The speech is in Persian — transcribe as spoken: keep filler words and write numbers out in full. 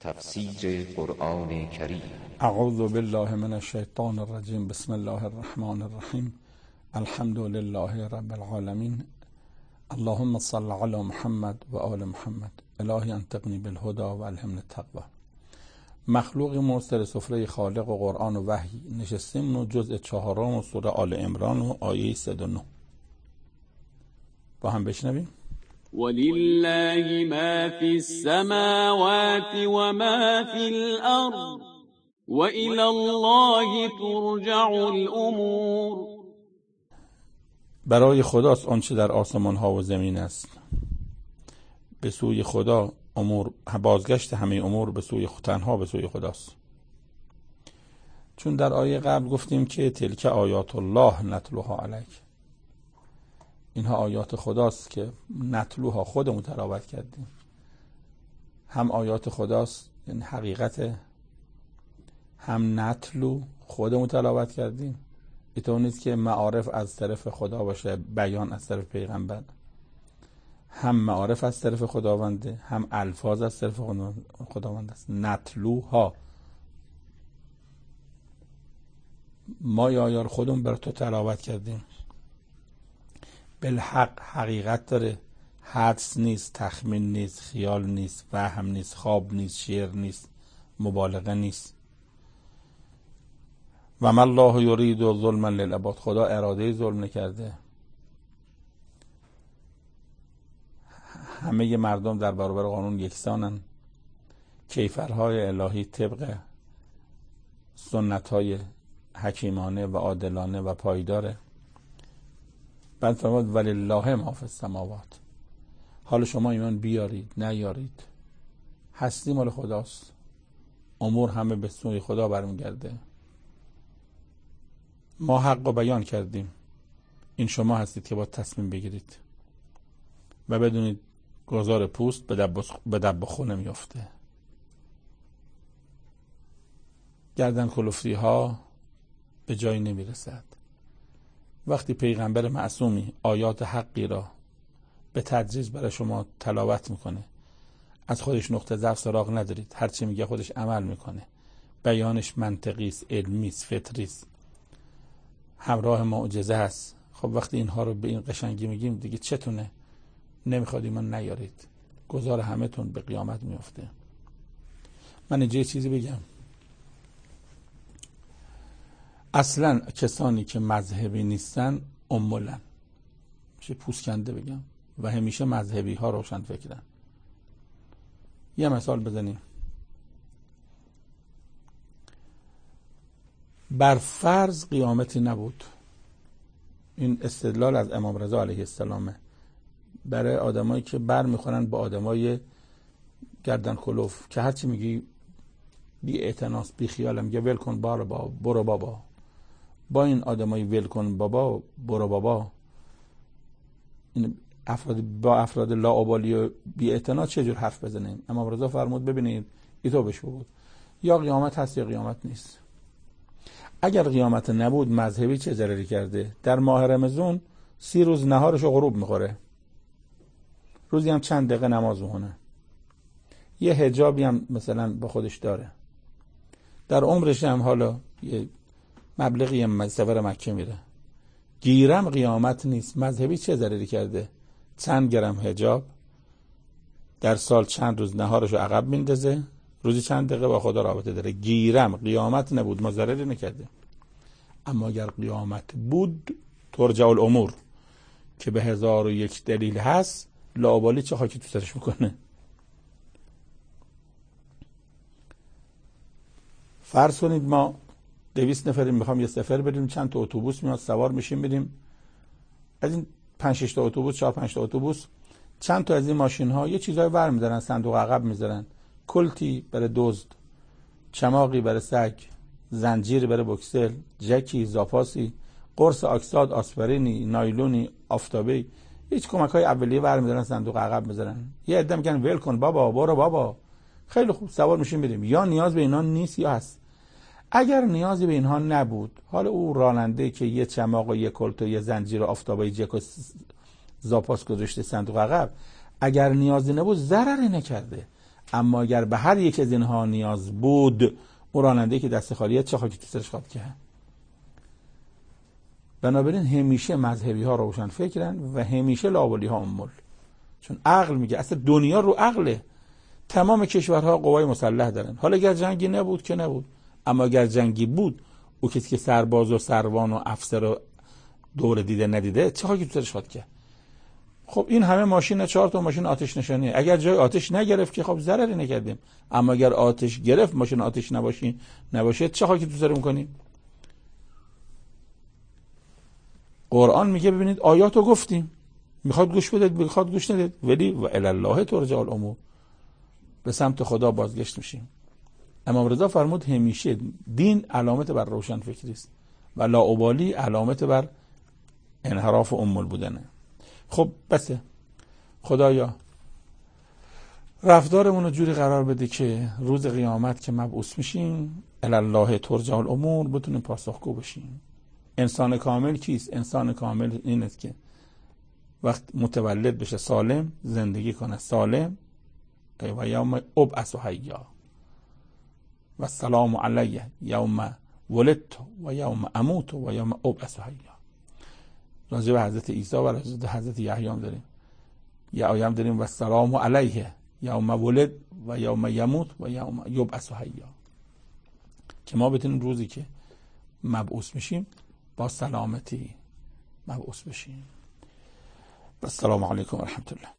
تفسیر قرآن کریم. اعوذ بالله من الشیطان الرجیم. بسم الله الرحمن الرحیم. الحمد لله رب العالمین. اللهم صل علی محمد و آل محمد. الهی انطقنی بالهدى و الهمنی التقوی. مخلوق ما سر سفره خالق و قرآن و وحی نشستیم و جزء چهارم و سوره آل عمران و آیه صد و نه با هم بشنویم. ولله ما في السماوات وما في الأرض وإلى الله ترجع الأمور. برای خداست آنچه در آسمان ها و زمین است. به سوی خدا امور، بازگشت همه امور به سوی تنها به سوی خداست. چون در آیه قبل گفتیم که تلک آیات الله نتلوها علیک، اینها آیات خداست که نتلوها خودمون تلاوت کردیم. هم آیات خداست یعنی حقیقت، هم نتلو خودمون تلاوت کردیم. اینطور نیست که معارف از طرف خدا باشه، بیان از طرف پیغمبر. هم معارف از طرف خداونده، هم الفاظ از طرف خداوند است. نتلوها، ما یایار خودمون بر تو تلاوت کردیم. بالحق، حقیقت داره، حدس نیست، تخمین نیست، خیال نیست، وهم نیست، خواب نیست، شعر نیست، مبالغه نیست. و ما الله یرید ظلما للعباد، خدا اراده ظلم نکرده. همه مردم در برابر قانون یکسانن. کیفرهای الهی طبق سنتهای حکیمانه و عادلانه و پایداره. بعد فرمود ولله ما فی السماوات، حال شما ایمان بیارید نیارید، هستی مال خداست. امور همه به سوی خدا برمیگرده. ما حق رو بیان کردیم، این شما هستید که باید تصمیم بگیرید و بدونید گذار پوست به دب خون نمیافته. گردن کلفتی ها به جایی نمیرسد. وقتی پیغمبر معصومی آیات حقی را به تدریج برای شما تلاوت میکنه، از خودش نقطه ضعف سراغ ندارید، هرچی میگه خودش عمل میکنه، بیانش منطقی است، علمی است، فطری است، همراه معجزه است. خب وقتی اینها رو به این قشنگی میگیم دیگه چتونه؟ نمیخواد ایمان نیارید، گذار همه تون به قیامت میفته. من اینجا چیزی بگم. اصلا کسانی که مذهبی نیستن امولن، میشه پوسکنده بگم، و همیشه مذهبی ها روشن فکرن. یه مثال بزنیم. بر فرض قیامتی نبود، این استدلال از امام رضا علیه السلامه برای آدمایی که بر میخورن با آدمای گردن کلوف که هرچی میگی بی اعتناس، بی خیال، میگه ول کن بابا، برو بابا. با این آدمای ول کن بابا، برو بابا، این افراد با افراد لاابالی و بی اعتنا چجور حرف بزنیم؟ امام رضا فرمود ببینید ایتو بهش بود، یا قیامت هست یا قیامت نیست. اگر قیامت نبود مذهبی چه ضرری کرده؟ در ماه رمضان سی روز نهارشو غروب میخوره، روزی هم چند دقیقه نماز میخونه، یه حجابی هم مثلا با خودش داره، در عمرش هم حالا یه مبلغی هم سفر مکه میره. گیرم قیامت نیست، مذهبی چه ضرری کرده؟ چند گرم حجاب، در سال چند روز نهارشو عقب میندازه، روزی چند دقیقه با خدا رابطه داره. گیرم قیامت نبود، ما ضرری نکرده. اما اگر قیامت بود ترجع الامور، که به هزار و یک دلیل هست، لاابالی چه خاکی تو سرش میکنه. فرض کنید ما دویست نفریم، میخوام یه سفر بریم، چند تا اتوبوس میاد، سوار میشیم بریم. از این پنج شش تا اتوبوس، چهار پنج تا اتوبوس، چند تا از این ماشین ها یه چیزای ور میذارن، صندوق عقب میذارن، کلتی برای دزد، چماقی برای سگ، زنجیر برای بوکسل، جکی، زاپاسی، قرص اکساد، آسپرینی، نایلونی، آفتابی، هیچ کمک‌های اولیه ور میذارن، صندوق عقب میذارن. یه عده میگن ول کن بابا، برو بابا. خیلی خوب، سوار میشیم بریم. یا نیاز به اینا نیست یا هست. اگر نیازی به اینها نبود، حالا او راننده که یه چماق و یه کلت و یه زنجیر و آفتابی، جک و زاپاس گذاشته صندوق عقب، اگر نیازی نبود ضرری نکرده. اما اگر به هر یک از اینها نیاز بود، اون راننده که دست خالیه چه خاکی تو سرش خواهد کرد. بنابراین همیشه مذهبی ها روشن فکرن و همیشه لاولی ها امول، چون عقل میگه اصلا دنیا رو عقله. تمام کشورها قوای مسلح دارن. حالا اگر جنگی نبود که نبود، اما اگر جنگی بود، او کسی که سرباز و سروان و افسر و دور دیده ندیده چه خاکی تو سرش خواهد کرد. خب این همه ماشین، چهار تا ماشین آتش نشانیه، اگر جای آتش نگرفت که خب ضرری نکردیم، اما اگر آتش گرفت، ماشین آتش نباشین نباشه، چه خاکی تو سر میکنیم. قرآن میگه ببینید آیاتو گفتیم، میخواد گوش بدید میخواد گوش ندید، ولی و الی الله ترجع الامور، به سمت خدا بازگشت میشیم. امام رضا فرمود همیشه دین علامت بر روشن فکری است و لاابالی علامت بر انحراف و امول بودنه. خب بسه، خدایا رفتارمون رو جوری قرار بده که روز قیامت که مبعوث میشیم الی الله ترجع الامور بتونیم پاسخگو بشیم. انسان کامل کیست؟ انسان کامل این است که وقت متولد بشه سالم، زندگی کنه سالم، و یوم ابعث حیا و السلام علی یوم ولدت و یوم اموت و یوم ابعث حیا. راجع به حضرت عیسی و راجع به حضرت یحیی هم داریم. یا آیه هم داریم و السلام علیه یوم ولد و یوم یموت و یوم یبعث حیا، که ما بتونیم روزی که مبعوث میشیم با سلامتی مبعوث بشیم. و السلام علیکم و رحمت الله.